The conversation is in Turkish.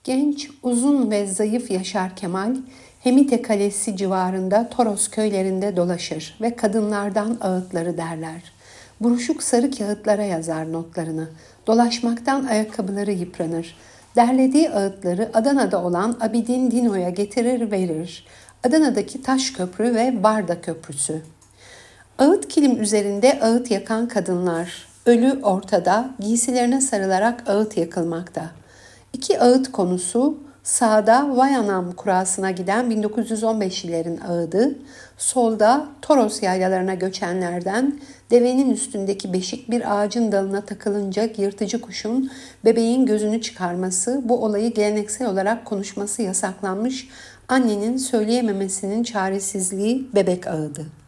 Genç, uzun ve zayıf Yaşar Kemal, Hemite Kalesi civarında Toros köylerinde dolaşır ve kadınlardan ağıtları derler. Buruşuk sarı kağıtlara yazar notlarını. Dolaşmaktan ayakkabıları yıpranır. Derlediği ağıtları Adana'da olan Abidin Dino'ya getirir verir. Adana'daki Taş Köprü ve Barda Köprüsü. Ağıt kilim üzerinde ağıt yakan kadınlar. Ölü ortada, giysilerine sarılarak ağıt yakılmakta. İki ağıt konusu, sağda Vay Anam kurasına giden 1915'lilerin ağıdı, solda Toros yaylalarına göçenlerden devenin üstündeki beşik bir ağacın dalına takılınca yırtıcı kuşun bebeğin gözünü çıkarması, bu olayı geleneksel olarak konuşması yasaklanmış annenin söyleyememesinin çaresizliği bebek ağıdı.